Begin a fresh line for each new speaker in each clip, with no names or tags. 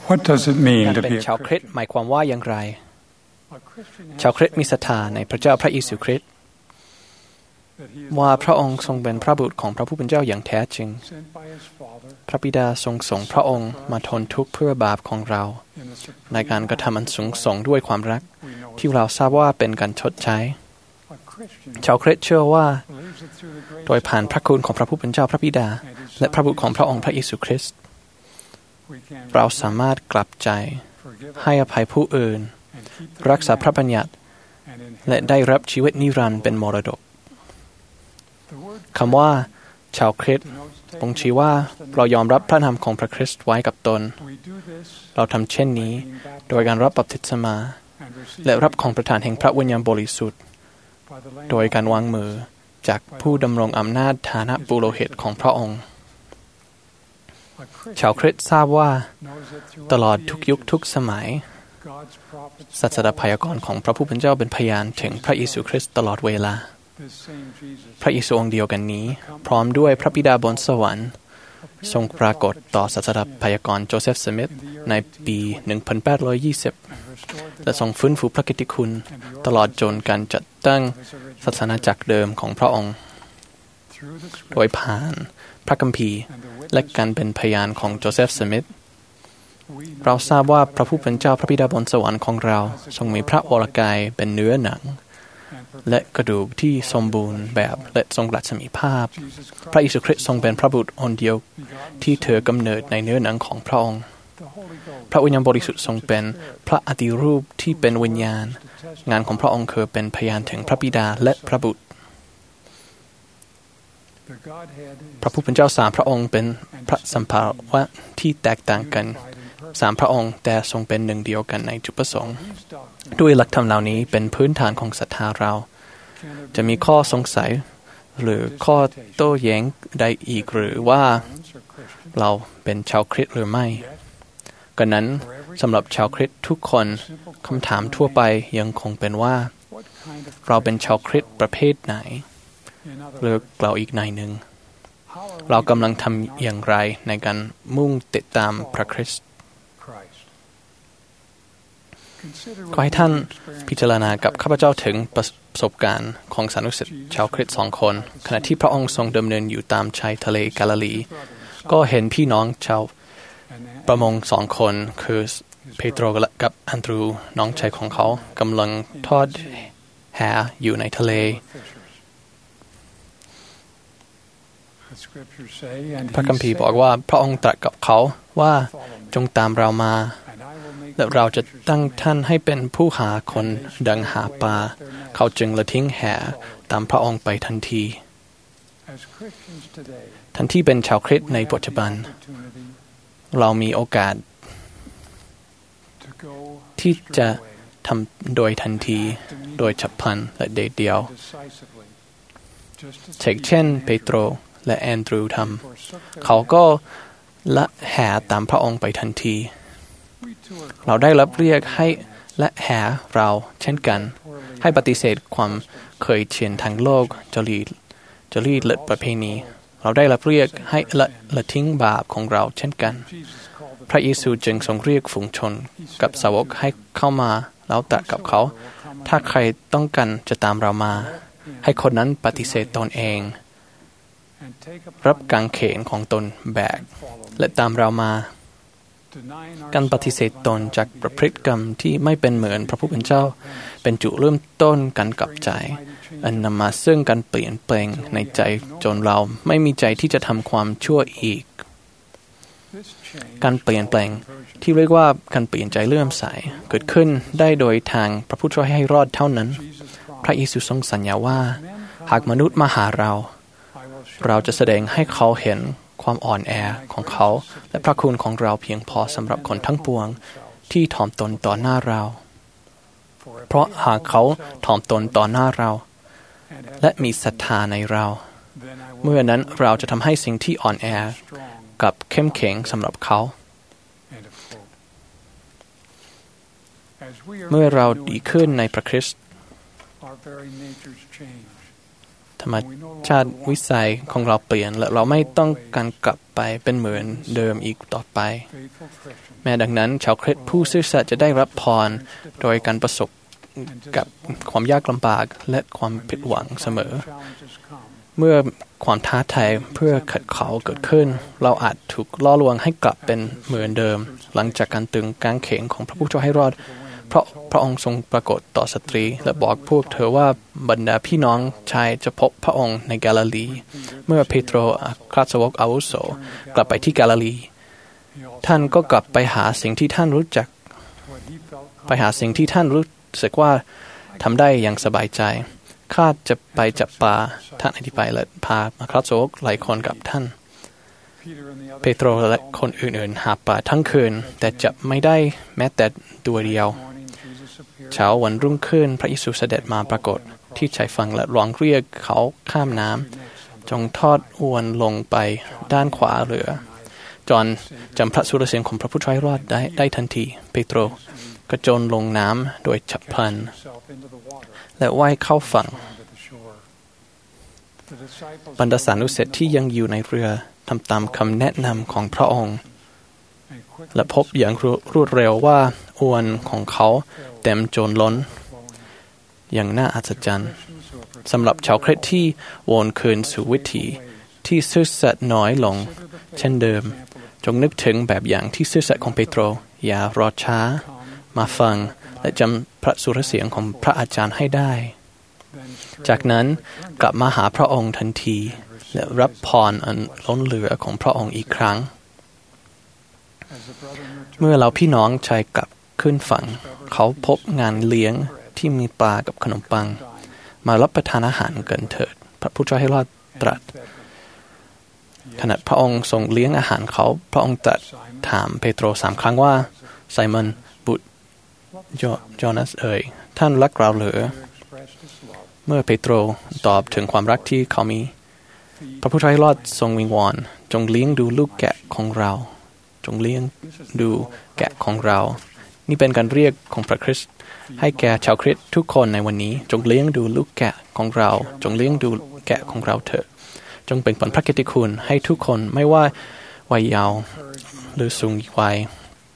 What does it mean
การ
to
เป็น
be a
ชาวคริสต์
Christian?
หมายความว่าอย่างไร
A Christian
ชาวคริสต์มีศรัทธาในพระเจ้าพระเยซูคริสต์ว่าพระองค์ทรงเป็นพระบุตรของพระผู้เป็นเจ้าอย่างแท้จริง
sent by his Father
พระบิดาทรงส่งพระองค์มาทนทุกข์เพื่อบาปของเรา
in the supreme
ในการกระทำอันสูงส่งด้วยความรัก
we know
ที่เราทราบว่าเป็นการชดใช้
a Christian
ชาวคริสต์เชื่อว่า
believes that through the grace
โดยผ่านพระคุณของพระผู้เป็นเจ้าพระบิดา และพระบุตรของพระองค์พระเยซูคริสต์
we can
เราสามารถกลับใจ
forgive
ให้อภัยผู้อื่น
and keep the
รักษาพระบัญญัติ
and inherit
และได้รับชีวิตนิรันดร์เป็นมรดก
the word
คำว่าชาวคริสต์
denotes
บ่งชี้ว่าเรายอมรับพระนามของพระคริสต์ไว้กับตน
we do this
เราทำเช่นนี้ โดยการรับบัพติศมา
and receive
และรับของประทานแห่งพระวิญญาณบริสุทธิ์
by the laying
โดยการวางมือจากผู้ดำรงอำนาจฐานะปุโรหิตของพระองค์
a Christian
ชาวคริสต์ทราบว่า
knows that throughout
ตลอด
the
ทุกยุค
ages,
ทุกสมัย
God's prophets
ศาสดาพยากรณ์ของพระผู้เป็นเจ้าเป็นพยานถึงพระเยซูคริสต์ตลอดเวลา
this same Jesus
พระเยซูองค์เดียวกันนี้ พร้อมด้วยพระบิดาบนสวรรค์ ทรงปรากฏต่อศาสดาพยากรณ์โจเซฟสมิธในปี 1820
and restored the
และทรงฟื้นฟูพระกิตติคุณ ตลอดจนการจัดตั้ง
of his original
ศาสนาจักรเดิมของพระองค์
through the
โดย
Scripture
ผ่านพระคัมภีร์
and the
และ
witness
การเป็นพยานของโจเซฟสมิธ
we know
เราทราบว่าพระผู้เป็นเจ้าพระบิดาบนสวรรค์ของเรา ทรงมีพระวรกายเป็นเนื้อหนัง
and
และกระดูกที่สมบูรณ์แบบและทรงรัศมีภาพ
Jesus
พระเย
Christ
ซูคริสต์ทรงเป็นพระบุตรองค์เดียว
begotten
ที่เธอกำเนิดในเนื้อหนังของพระองค์
the Holy Ghost
พระวิญญาณบริสุทธิ์ทรงเป็นพระอติรูปที่เป็นวิญญาณ
to test
งานของพระองค์คือเป็นพยานถึงพระบิดาและพระบุตร
the Godhead
พระผู้เป็นเจ้าสามพระองค์เป็นพระสัมภาวะที่แตกต่างกัน
unified in purpose.
สามพระองค์แต่ทรงเป็นหนึ่งเดียวกันในจุดประสงค์
These doctrines
ด้วยหลักธรรมเหล่านี้เป็นพื้นฐานของศรัทธาเรา
can have
จะมีข้อสงสัย หรือข้อโต้แย้งใดอีกหรือว่า
Mormons or Christians,
เราเป็นชาวคริสต์หรือไม่
yet
ก็นั้น
for every
สำหรับชาวคริสต์ทุกคน
simple
คำถาม
question
ทั่วไป
remains,
ยังคงเป็นว่า
what kind of
เราเป็น
Christians
ชาวคริสต์
are
ประเภทไหน
we? In other
หรือก
words,
กล่าวอีกในหนึ่ง
how are we
เรากำลัง
to
ทำ
acknowledge
อย่างไรในการมุ่งติดตามพระคริสต์
Christ? Consider
ขอให้ท่าน
what we
พิ
experience
จารณากับข้าพเจ้าถึงประสบการณ์ของสานุสิษย์ชาวคริสต์2 คน ขณะที่พระองค์ทรงดำเนินอยู่ตามชายทะเลกาลิลี
brothers,
ก็เห็นพี่น้องชาว
and
ประมง2 คน คือเปโตรกับอันดรูน้องชายของเขากำลังทอดแหอยู่ในทะเล
fishers. The scriptures say, and
พระ
he
คัมภีร์
said,
บอกว่าพระองค์ตรัสกับเขาว่า
follow me,
จงตามเรามา
and I will make
และ
you
เราจะ
fishers
ตั้ง
of men.
ท่านให้เป็นผู้หาคนดังหาปลา เขาจึงละทิ้งแหตามพระองค์ไปทันที
As Christians today,
ทันที่เป็นชาวคริสต์
we
ใน
have
ปัจจุ
the
บัน
opportunity
เรามีโอกาส
to go
ที่จะ
straightway
ทำโดยทันที โดยฉับพลันและเด็ดเดียว
decisively, just as
เช่น
Peter
เช่น
and
เปโตร
Andrew
และแอนดรูท
forsook
ำ
their
เขาก็
nets.
ละแหตามพระองค์ไปทันที
We too are
เรา
called
ได้รับ
to
เรียก
walk
ให้
in our nets.
และแหเราเช่นกัน
Poorly
ให้ปฏิเสธความเคยชินทางโลกจรีตและประเพณี เราได้รับเรียกให้ละทิ้งบาปของเราเช่นกัน
Jesus called the
พระเยซูจึงทรงเรียกฝูงชนกับสาวกให้เข้ามาแล้วตรัสกับเขา ถ้าใครต้องการจะตามเรามา ให้คนนั้นปฏิเสธตนเอง
and take upon
รับกางเขนของตนแบก
and follow me.
และตามเรามา
Denying
การปฏิเสธตนจากประพฤติกรรมที่ไม่เป็นเหมือนพระผู้เป็นเจ้า เป็นจุดเริ่มต้นการกลับใจ อันนำมาซึ่งการเปลี่ยนแปลงในใจจนเราไม่มีใจที่จะทำความชั่วอีก
this change
การเปลี่ยนแปลง
conversion.
ที่เรียกว่าการเปลี่ยนใจเลื่อมใสเกิดขึ้นได้โดยทางพระผู้ช่วยให้รอดเท่านั้น
Jesus
พระ
promised,
เยซูทรงสัญญาว่า
"Men
หาก
come
มนุษย์มาหาเรา
I will show
เราจะแสดงให้เขาเห็นความอ่อนแอของเขา และพระคุณของเราเพียงพอสำหรับคนทั้งปวง ที่ถ่อมตนต่อหน้าเรา
For if
เพราะ
they
หากเขา
humble themselves
ถ่อมตนต่อหน้าเรา
and have
และมีศรัทธาในเรา
then I will
เมื่อนั้นเราจะทำให้สิ่งที่อ่อนแอ
strong."
กับเข้มแข็งสำหรับเขา
End of quote. As we are
เมื่อเรา
renewed
ดีขึ้นในพระคริสต์
our very natures change.
ธรรมชาติวิสัยของเราเปลี่ยนและเราไม่ต้องการกลับไปเป็นเหมือนเดิมอีกต่อไปแม้ดังนั้นชาวคริสต์ผู้ซื่อสัตย์จะได้รับพรโดยการประสบกับความยากลำบากและความผิดหวังเสมอเมื่อความท้าทายเพื่อขัดเขาเกิดขึ้นเราอาจถูกล่อลวงให้กลับเป็นเหมือนเดิมหลังจากการตึงกางเขนของพระผู้ช่วยให้รอดเพราะพระองค์ทรงปรากฏต่อสตรีและบอกพวกเธอว่าบรรดาพี่น้องชายจะพบพระองค์ในกาลิลีเมื่อเปโตรอัครสาวกอาวุโสกลับไปที่กาลิลีท่านก็กลับไปหาสิ่งที่ท่านรู้จักไปหาสิ่งที่ท่านรู้สึกว่าทำได้อย่างสบายใจข้าจะไปจับปลาท่านอธิบายและพาอัครสาวกหลายคนกับท่านเปโตรและคนอื่นๆหาปลาทั้งคืนแต่จับไม่ได้แม้แต่ตัวเดียวเช้าวันรุ่งขึ้นพระเยซูเสด็จมาปรากฏที่ชายฝั่งและร้องเรียกเขาข้ามน้ำจงทอดอวนลงไปด้านขวาเรือจอห์นจำพระสุรเสียงของพระผู้ช่วยรอดได้ทันทีเปโตรกระโจนลงน้ำโดยฉับพลันและว่ายเข้าฝั่งบรรดาสานุศิษย์ที่ยังอยู่ในเรือทำตามคำแนะนำของพระองค์และพบอย่างรวดเร็วว่าอวนของเขาเต็มจนล้นอย่างน่าอัศจรรย์สำหรับชาวคริสต์ที่วนคืนสู่วิถีที่ซื่อสัตย์น้อยลงเช่นเดิมจงนึกถึงแบบอย่างที่ซื่อสัตย์ของเปโตรอย่ารอช้ามาฟังและจำพระสุรเสียงของพระอาจารย์ให้ได้จากนั้นกลับมาหาพระองค์ทันทีและรับพรอันล้นเหลือของพระองค์อีกครั้งเมื่อเราพี่น้องชายกลับขึ้นฝั่งเขาพบงานเลี้ยงที่มีปลากับขนมปังมารับประทานอาหารกันเถิดพระผู้ช่วยให้รอดตรัสขณะพระองค์ทรงเลี้ยงอาหารเขาพระองค์ตรัสถามเปโตร3 ครั้งว่าไซมอนบุตรโจนัสท่านรักเราหรือเมื่อเปโตรตอบถึงความรักที่เขามีพระผู้ช่วยให้รอดทรงวิงวอนจงเลี้ยงดูลูกแกะของเราจงเลี้ยงดูแกะของเรานี่เป็นการเรียกของพระคริสต์ให้แก่ชาวคริสต์ทุกคนในวันนี้จงเลี้ยงดูลูกแกะของเราจงเลี้ยงดูแกะของเราเถอะจงเป็นผลพระกิตติคุณให้ทุกคนไม่ว่าวัยเยาว์หรือสูงวัย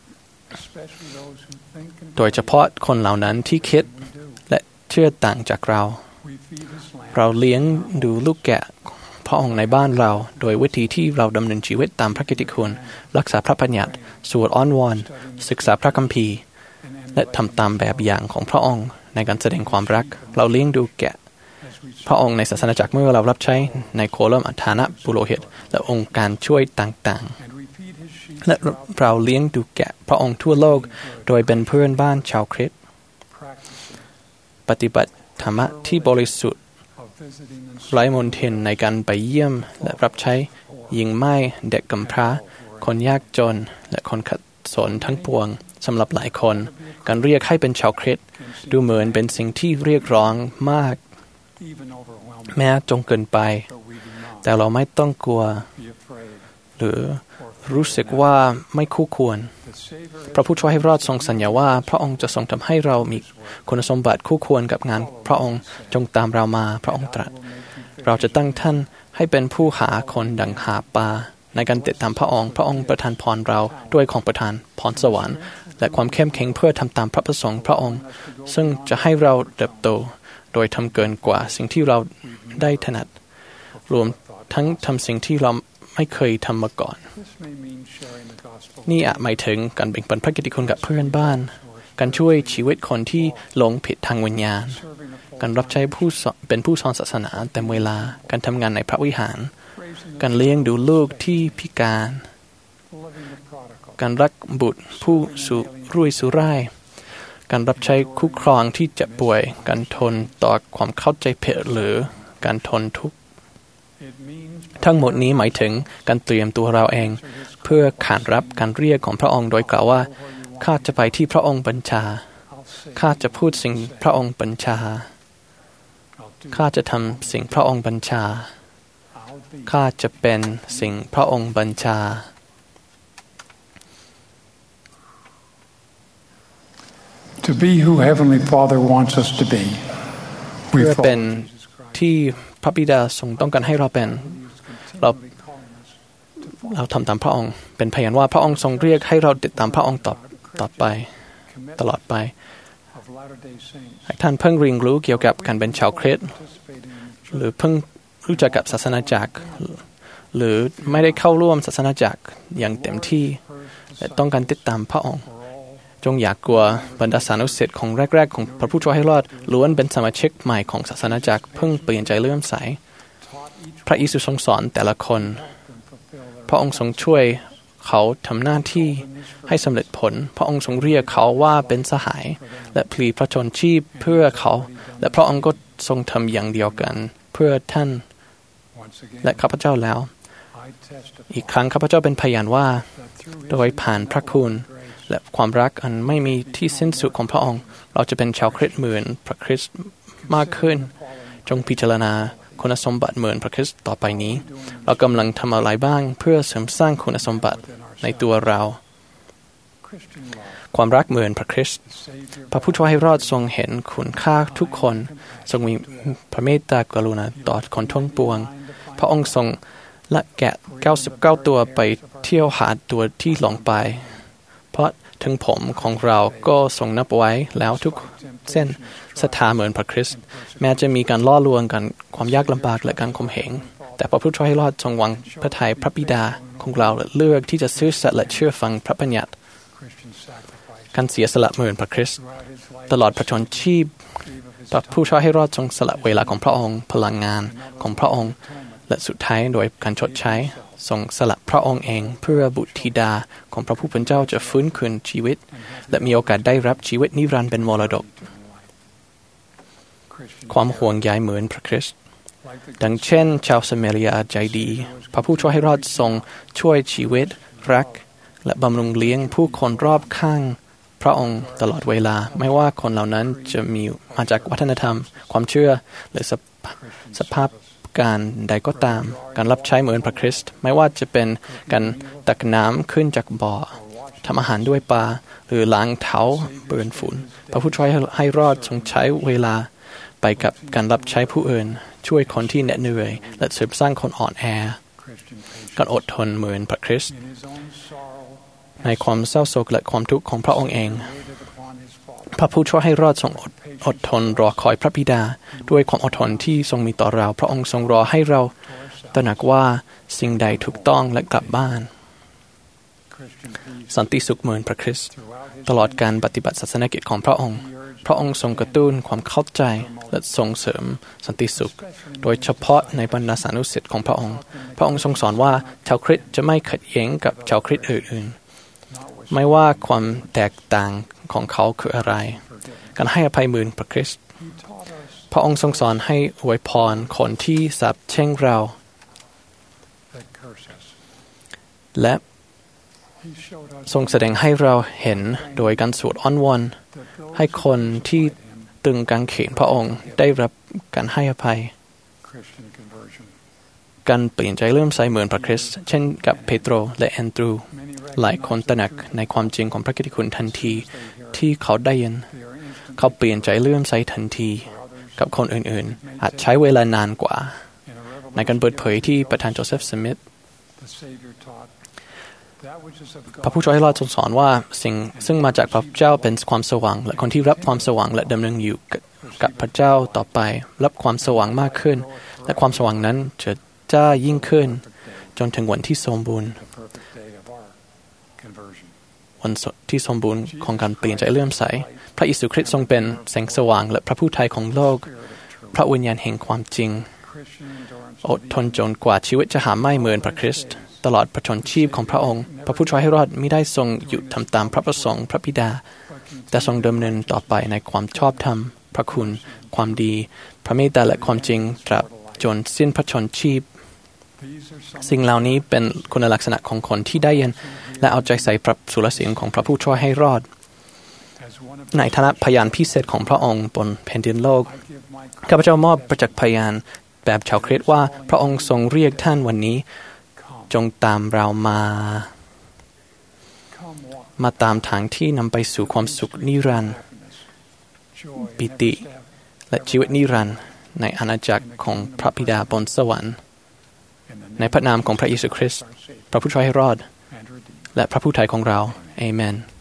โดยเฉพาะคนเหล่านั้นที่คิดและเชื่อต่างจากเราเลี้ยงดูลูกแกะพระองค์ในบ้านเราโดยวิธีที่เราดำเนินชีวิตตามพระกิตติคุณรักษาพระบัญญัติสวดอ้อนวอนศึกษาพระคัมภีร์และทำตามแบบอย่างของพระองค์ในการแสดงความรักเราเลี้ยงดูแกะพระองค์ในศาสนาจักรเมื่อเรารับใช้ในโคลัมฐานะปุโรหิตและองค์การช่วยต่างๆและเราเลี้ยงดูแกะพระองค์ทั่วโลกโดยเป็นเพื่อนบ้านชาวคริสต์ปฏิบัติธรรมะที่บริสุทธิ์ไร้มลทินในการไปเยี่ยมและรับใช้หญิงไม้เด็กกำพร้าคนยากจนและคนขัดสนทั้งปวงสำหรับหลายคนการเรียกให้เป็นชาวคริสต์ดูเหมือนเป็นสิ่งที่เรียกร้องมากแม้จงเกินไปแต่เราไม่ต้องกลัวหรือรู้สึกว่าไม่คู่ควรพระผู้ช่วยให้รอดทรงสัญญาว่าพระองค์จะทรงทำให้เรามีคุณสมบัติคู่ควรกับงานพระองค์จงตามเรามาพระองค์ตรัสเราจะตั้งท่านให้เป็นผู้หาคนดังหาปลาในการติดตามพระองค์ประทานพรเราด้วยของประทานพรสวรรค์และความเข้มแข็งเพื่อทำตามพระประสงค์พระองค์ซึ่งจะให้เราเติบโตโดยทำเกินกว่าสิ่งที่เราได้ถนัดรวมทั้งทำสิ่งที่เราไม่เคยทำมาก่อนนี่อาจหมายถึงการแบ่งปันพระกิตติคุณกับเพื่อนบ้านการช่วยชีวิตคนที่หลงผิดทางวิญญาณการรับใช้เป็นผู้สอนศาสนาเต็มเวลาการทำงานในพระวิหารการเลี้ยงดูลูกที่พิการการรักบุตรผู้รุ่ยสุร่ายการรับใช้คู่ครองที่เจ็บป่วยการทนต่อความเข้าใจผิดหรือการทนทุกข์ทั้งหมดนี้หมายถึงการเตรียมตัวเราเองเพื่อขานรับการเรียกของพระองค์โดยกล่าวว่าข้าจะไปที่พระองค์บัญชาข้าจะพูดสิ่งพระองค์บัญชาข้าจะทำสิ่งพระองค์บัญชาข้าจะเป็นสิ่งพระองค์บัญชา
To be who Heavenly Father wants us to be
เพื่อเป็นที่พระบิดาทรงต้องการให้เราเป็นเราทำตามพระองค์เป็นพยานว่าพระองค์ทรงเรียกให้เราติดตามพระองค์ต่อไปตลอดไปหากท่านเพิ่งเรียนรู้เกี่ยวกับการเป็นชาวคริสต์หรือเพิ่งรู้จักกับศาสนาจักรหรือไม่ได้เข้าร่วมศาสนาจักรอย่างเต็มที่และต้องการติดตามพระองค์จงอย่ากลัวบรรดาสานุศิษย์ของแรกๆของพระผู้ช่วยให้รอดล้วนเป็นสมาชิกใหม่ของศาสนาจักรเพิ่งเปลี่ยนใจเลื่อมใสพระเยซูทรงสอนแต่ละคนพระองค์ทรงช่วยเขาทำหน้าที่ให้สำเร็จผลพระองค์ทรงเรียกเขาว่าเป็นสหายและพลีพระชนชีพเพื่อเขาและพระองค์ก็ทรงทำอย่างเดียวกันเพื่อท่านและข้าพเจ้าแล้วอีกครั้งข้าพเจ้าเป็นพยานว่าโดยผ่านพระคุณและความรักอันไม่มีที่สิ้นสุดของพระองค์เราจะเป็นชาวคริสต์เหมือนพระคริสต์มากขึ้นจงพิจารณาคุณสมบัติเหมือนพระคริสต์ต่อไปนี้เรากำลังทำอะไรบ้างเพื่อเสริมสร้างคุณสมบัติในตัวเราความรักเหมือนพระคริสต์พระผู้ช่วยให้รอดทรงเห็นคุณค่าทุกคนทรงมีพระเมตตากรุณาต่อคนทั้งปวงพระองค์ทรงละแกะ99ตัวไปเที่ยวหาตัวที่หลงไปเพราะถึงผมของเราก็ทรงนับไว้แล้วทุกเส้นศรัทธาเหมือนพระคริสต์แม้จะมีการล่อลวงกันความยากลำบากและการข่มเหงแต่พระผู้ช่วยให้รอดทรงวางพระทัยพระบิดาของเราและเลือกที่จะซื่อสัตย์และเชื่อฟังพระบัญญัติการเสียสละเหมือนพระคริสต์ตลอดพระชนชีพพระผู้ช่วยให้รอดทรงสละเวลาของพระองค์พลังงานของพระองค์และสุดท้ายโดยการชดใช้ทรงสละพระองค์เองเพื่อบุตรธิดาของพระผู้เป็นเจ้าจะฟื้นคืนชีวิตและมีโอกาสได้รับชีวิตนิรันดร์เป็นมรดกความห่วงใยเหมือนพระคริสต์ดังเช่นชาวสเมเรียใจดีพระผู้ช่วยให้รอดทรงช่วยชีวิตรักและบำรุงเลี้ยงผู้คนรอบข้างพระองค์ตลอดเวลาไม่ว่าคนเหล่านั้นจะมีมาจากวัฒนธรรมความเชื่อหรือสภาพการใดก็ตามการรับใช้เหมือนพระคริสต์ไม่ว่าจะเป็นการตักน้ำขึ้นจากบ่อทำอาหารด้วยปลาหรือล้างเท้าเปื้อนฝุ่นพระผู้ช่วยให้รอดทรงใช้เวลาไปกับการรับใช้ผู้อื่นช่วยคนที่เหน็ดเหนื่อยและเสริมสร้างคนอ่อนแอการอดทนเหมือนพระคริสต์ในความเศร้าโศกและความทุกข์ของพระองค์เองพระผู้ช่วยให้รอดทรงอดทนรอคอยพระบิดาด้วยความอดทนที่ทรงมีต่อเราพระองค์ทรงรอให้เราตระหนักว่าสิ่งใดถูกต้องและกลับบ้านสันติสุขเหมือนพระคริสต์ตลอดการปฏิบัติศาสนกิจของพระองค์พระองค์ทรงกระตุ้นความเข้าใจและส่งเสริมสันติสุขโดยเฉพาะในบรรดาสานุศิษย์ของพระองค์พระองค์ทรงสอนว่าชาวคริสต์จะไม่ขัดแย้งกับชาวคริสต์อื่นๆไม่ว่าความแตกต่างของเขาคืออะไรการให้อภัยเหมือนพระคริสต์พระองค์ทรงสอนให้อวยพรคนที่สาปแช่งเราและทรงแสดงให้เราเห็นโดยการสวดอ้อนวอนให้คนที่ตึงกางเขนพระองค์ได้รับการให้อภัยการเปลี่ยนใจเริ่มใสเหมือนพระคริสต์เช่นกับเปโตรและแอนดรูหลายคนตระหนักในความจริงของพระกิตติคุณทันทีที่เขาได้ยินเขาเปลี่ยนใจเลื่อมใสทันทีกับคนอื่นๆอาจใช้เวลานานกว่าในการเปิดเผยที่ประธานโจเซฟสมิธพระผู้ช่วยให้รอดทรงสอนว่าสิ่งซึ่งมาจากพระเจ้าเป็นความสว่างและคนที่รับความสว่างและดำเนินอยู่กับพระเจ้าต่อไปรับความสว่างมากขึ้นและความสว่างนั้นจะจ้ายิ่งขึ้นจนถึงวันที่สมบูรณ์วันที่สมบูรณ์ของการเปลี่ยนใจเลื่อมใสพระเยซูคริสต์ทรงเป็นแสงสว่างและพระผู้ไถ่ของโลกพระวิญญาณแห่งความจริงอดทนจนกว่าชีวิตจะหาไม่เหมือนพระคริสต์ตลอดพระชนชีพของพระองค์พระผู้ช่วยให้รอดมิได้ทรงหยุดทำตามพระประสงค์พระบิดาแต่ทรงดำเนินต่อไปในความชอบธรรมพระคุณความดีพระเมตตาและความจริงตราบจนสิ้นพระชนชีพสิ่งเหล่านี้เป็นคุณลักษณะของคนที่ได้ยินและเอาใจใส่พระสุรเสียงของพระผู้ช่วยให้รอดในฐานะพยานพิเศษของพระองค์บนแผ่นดินโลกข้าพเจ้ามอบประจักษ์พยานแบบชาวคริสต์ว่าพระองค์ทรงเรียกท่านวันนี้จงตามเรามาตามทางที่นำไปสู่ความสุขนิรันดร์ปิติและชีวิตนิรันดร์ในอาณาจักรของพระบิดาบนสวรรค์ในพระนามของพระเยซูคริสต์พระผู้ช่วยให้รอดและพระผู้ไถ่ของเราอาเมน